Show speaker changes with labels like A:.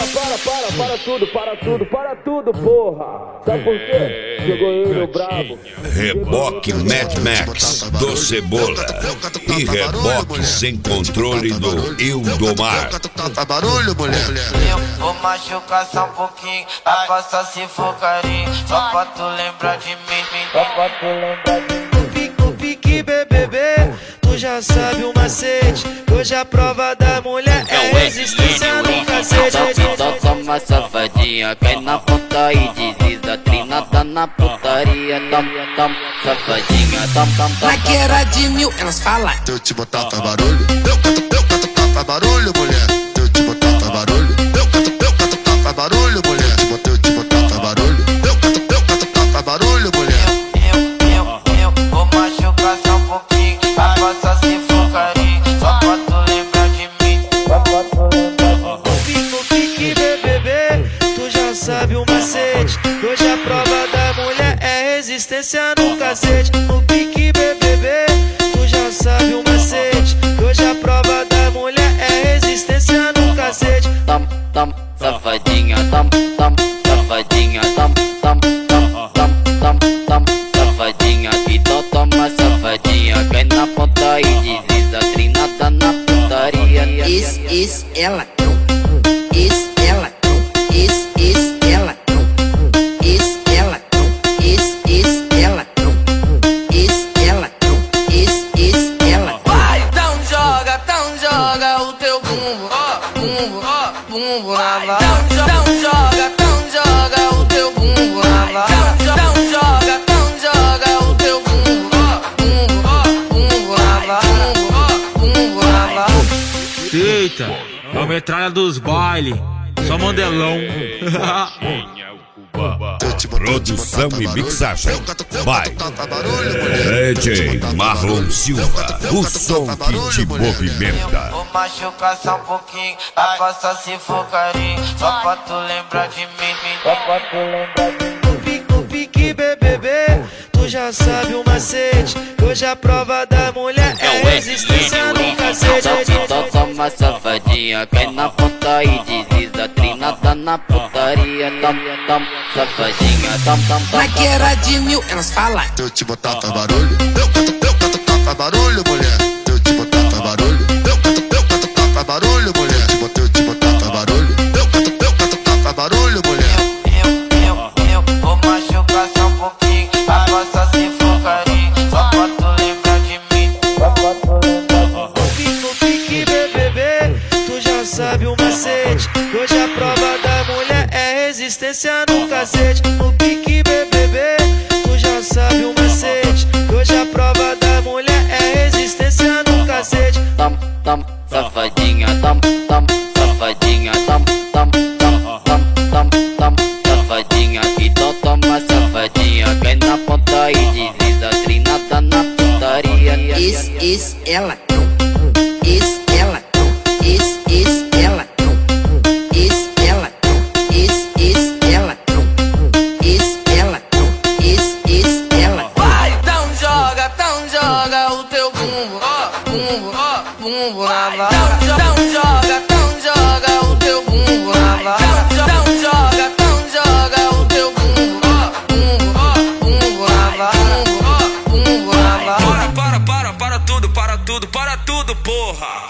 A: para tudo, porra. Sabe por quê? Chegou ele, o brabo.
B: Reboque Mad Max do Cebola e reboque sem controle do Ildomar.
C: Faz barulho, mulher.
D: Eu vou machucar só um pouquinho, a coça se for carinho, só pra tu lembrar de mim, só pra tu lembrar de mim.
E: O pique BBB, tu já sabe o macete. Hoje a prova da mulher é resistência no cacete.
F: Toma safadinha, cai na ponta e desliza, trinada na putaria. Toma safadinha, toma.
G: Na guerra de mil elas falam.
C: Se eu te botar faz barulho, eu canto faz barulho, mulher. Se eu te botar faz barulho, eu canto faz barulho, mulher. Se eu te botar faz barulho, eu canto faz barulho, mulher.
D: Eu vou machucar só um pouquinho, a coça se for carinho, só pra tu lembrar de mim, só pra tu lembrar de mim.
E: O pique BBB, tu já sabe o macete. Hoje a prova da mulher é resistência no cacete. No pique BBB, tu já sabe o macete. Hoje a prova da mulher é resistência no cacete.
F: Toma safadinha, toma safadinha, toma safadinha. E toma safadinha, cai na ponta e desliza, trinada na putaria.
G: Isso, ela. Isso, ela. Isso, ela. Isso, ela. Isso, ela. Isso, ela. Isso, ela.
D: Vai, então joga o teu bumbo, bumbo na vala. Então joga o teu bumbo na vala. Então joga o teu bumbo, bumbo na vala, bumbo na vala.
H: Eita, é a metralha dos baile, só mandelão.
B: Produção e mixagem by DJ Marlon Silva, o som que te movimenta.
D: Vou machucar só um pouquinho, a coça se for carinho, só pra tu lembrar de mim, só pra tu lembrar de mim.
E: O pique BBB, tu já sabe o macete. Hoje a prova da mulher é resistência no cacete.
F: Toma safadinha, cai na ponta e desliza, trinada na putaria. Toma safadinha,
G: Na guerra de mil elas falam.
C: Se eu te botar faz barulho, eu canto faz barulho, mulher. Se eu te botar faz barulho, eu canto faz barulho, mulher. Se eu te botar faz barulho, eu canto faz barulho, mulher.
D: Eu vou machucar só um pouquinho, a coça se for carinho, só pra tu lembrar de mim, só pra tu lembrar de mim.
E: No pique BBB, tu já sabe o macete. Hoje a prova da mulher é resistência no cacete. No pique BBB, tu já sabe o macete. Hoje a prova da mulher é resistência no cacete.
F: toma safadinha, toma safadinha, toma safadinha. E toma safadinha, cai na ponta e desliza, trinada na putaria.
G: Isso, ela. Isso, ela. Isso, ela. Isso, ela. Isso, ela. Isso, ela. Isso, ela.
D: Vai, então joga o teu bumbo, bumbo na vala.